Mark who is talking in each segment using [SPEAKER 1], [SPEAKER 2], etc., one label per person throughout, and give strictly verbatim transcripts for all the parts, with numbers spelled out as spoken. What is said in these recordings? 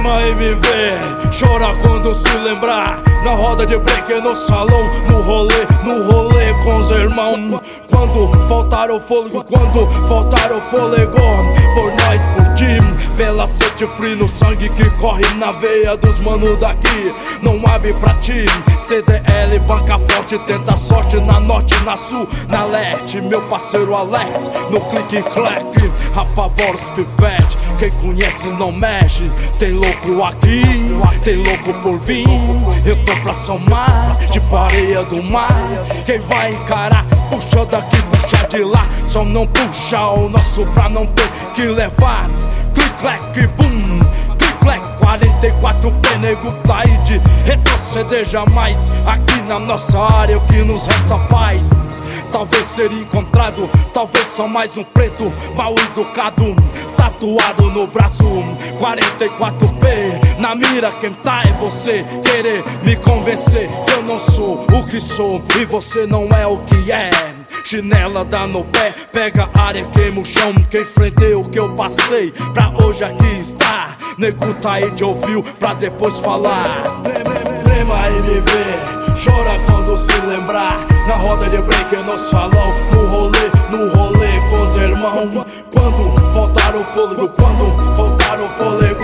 [SPEAKER 1] trema e me vê, chora quando se lembrar. Na roda de break, no salão, no rolê, no rolê com os irmãos. Quando faltar o fôlego, quando faltar o fôlego, por nós, por ti, pela sete free no sangue que corre na veia dos manos daqui. Não abre pra ti, C D L, banca forte, tenta sorte na norte, na sul, na leste. Meu parceiro Alex, no clique clack, apavora os pivete. Quem conhece não mexe, tem louco aqui, tem louco por vir. Eu tô pra somar, tipo areia do mar. Quem vai encarar, puxa daqui, puxa de lá. Só não puxa o nosso pra não ter que levar. Click, clack, boom, click, clack, quarenta e quatro P, nego tá aí de retroceder jamais. Aqui na nossa área o que nos resta paz. Talvez ser encontrado, talvez só mais um preto mal educado, tatuado no braço, quarenta e quatro P na mira. Quem tá é você, querer me convencer que eu não sou o que sou e você não é o que é. Chinela dá no pé, pega a área, queima o chão. Quem enfrentei o que eu passei, pra hoje aqui está. Nego tá aí de ouviu, pra depois falar. Trema e me vê, chora quando se lembrar. Na roda de break, no salão, no rolê, no rolê com os irmãos. Quando faltar o fôlego, quando faltar o fôlego,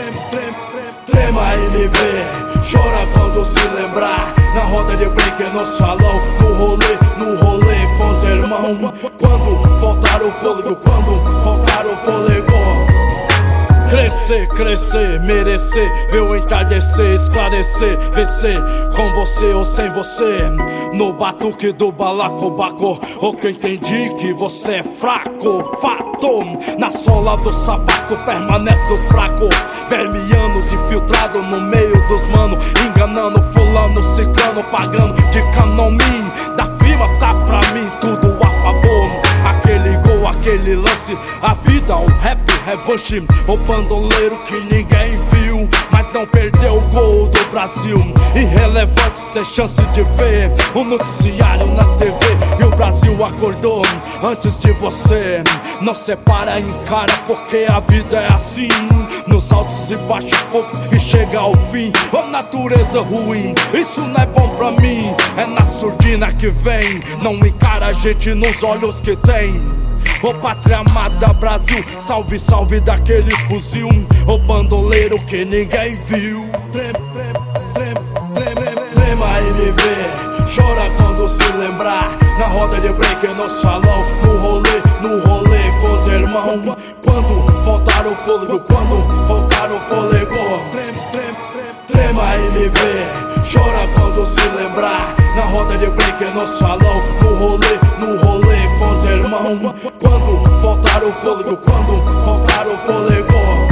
[SPEAKER 1] trema e me vê, chora quando se lembrar. Na roda de break, no salão, no rolê, no rolê com os irmãos. Quando faltar o fôlego, quando faltar o fôlego. Crescer, crescer, merecer, ver o entardecer, esclarecer, vencer, com você ou sem você. No batuque do balacobaco, ou quem entendi que você é fraco, fato. Na sola do sapato permanece os fracos, vermianos infiltrados no meio dos manos, enganando fulano, ciclano, pagando de canomim. Da firma tá pra mim tudo a favor. Aquele gol, aquele lance, a vida, o rap, revanche. O bandoleiro que ninguém viu, mas não perdeu o gol do Brasil. Irrelevante, sem chance de ver o noticiário na T V. E o Brasil acordou antes de você. Não separa, encara, porque a vida é assim. Nos altos e baixos poucos e chega ao fim. Ô natureza ruim, isso não é bom pra mim. É na surdina que vem, não encara a gente nos olhos que tem. Ô pátria amada Brasil, salve, salve daquele fuzil. Ô bandoleiro que ninguém viu. Trem, trem, trem, trem, trem, trema e me vê, chora quando se lembrar. Na roda de break, no salão, no rolê, no rolê com os irmãos. Quando faltar o fôlego, quando faltar o fôlego, trem, trem, trema e me vê, chora quando se lembrar. Na roda de break, no salão, no rolê, no rolê com os irmãos. Quando faltar o fôlego, quando faltar o fôlego.